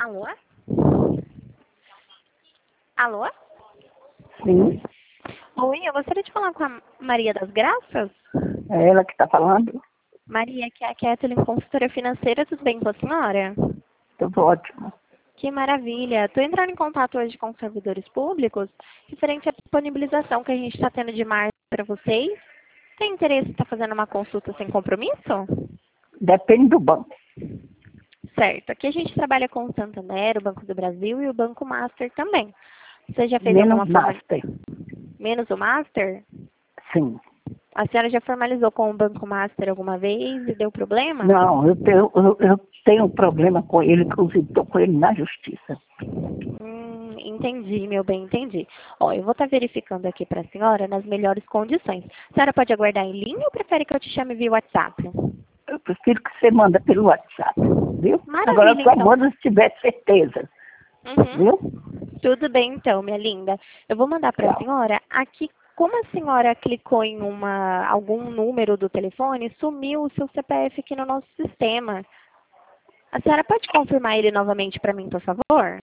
Alô? Alô? Sim, Oi, eu gostaria de falar com a Maria das Graças. é ela que está falando. Maria, que é a Kathleen, consultora financeira, tudo bem com a senhora? Tudo ótimo. Que maravilha. Estou entrando em contato hoje com os servidores públicos, referente à disponibilização que a gente está tendo de março para vocês. Tem interesse em estar fazendo uma consulta sem compromisso? Depende do banco. Certo. Aqui a gente trabalha com o Santander, o Banco do Brasil e o Banco Master também. Você já fez Menos alguma forma... master. Menos o Master? Sim. A senhora já formalizou com o Banco Master alguma vez e deu problema? Não, eu tenho um problema com ele, inclusive estou com ele na justiça. Entendi, meu bem, entendi. Ó, eu vou estar verificando aqui para a senhora nas melhores condições. A senhora pode aguardar em linha ou prefere que eu te chame via WhatsApp? Eu prefiro que você manda pelo WhatsApp, viu? Agora Maravilha, só então. manda se tiver certeza, viu? Tudo bem, então, minha linda. Eu vou mandar para a Tchau. senhora aqui. Como a senhora clicou em algum número do telefone, sumiu o seu CPF aqui no nosso sistema. A senhora pode confirmar ele novamente para mim, por favor?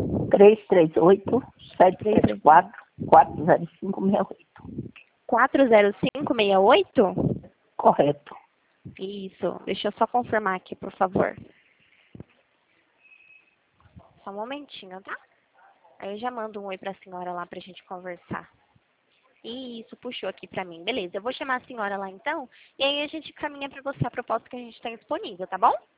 338-774-40568. 40568? Correto. Isso. Deixa eu só confirmar aqui, por favor. Só um momentinho, tá? Aí eu já mando um oi pra senhora lá pra gente conversar. Isso, puxou aqui pra mim. Beleza, eu vou chamar a senhora lá então, e aí a gente caminha pra você a proposta que a gente tem disponível, tá bom?